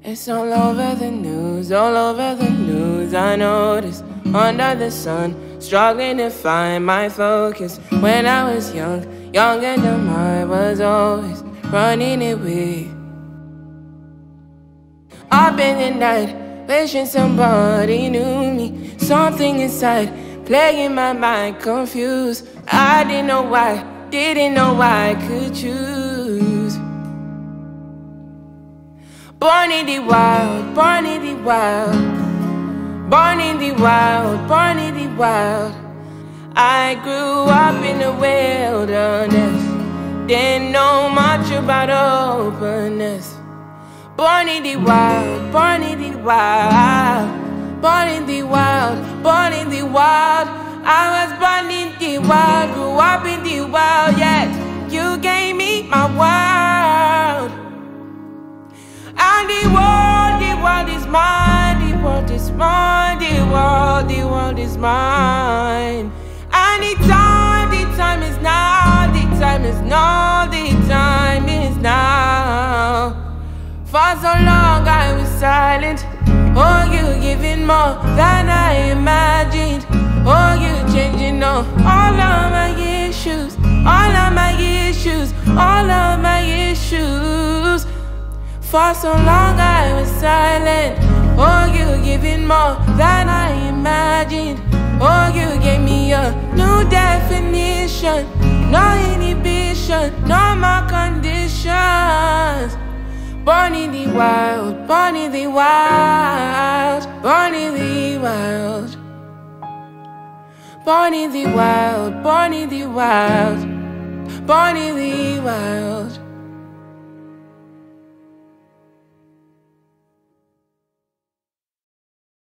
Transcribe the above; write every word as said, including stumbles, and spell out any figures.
It's all over the news, all over the news. I noticed under the sun, struggling to find my focus. When I was young, young and dumb, I was always running away. Up in the night, wishing somebody knew me. Something inside, playing my mind confused. I didn't know why, didn't know why I could choose. Born in the wild, born in the wild, born in the wild, born in the wild. I grew up in the wilderness, didn't know much about openness. Born in the wild, born in the wild, born in the wild, born in the wild. I was born in the wild, grew up in the wild, yet you gave me my world. And the world, the world is mine, the world is mine, the world, the world is mine. And the time, the time is now, the time is now, the time is now. For so long I was silent, oh you giving more than I imagined. Oh you changing all, all of my issues, all of my issues, all of my issues. For so long I was silent, oh you giving more than I imagined. Oh you gave me a new definition, no inhibition, no more conditions. Born in the wild, born in the wild, born in the wild. Born in the wild, born in the wild, born in the wild.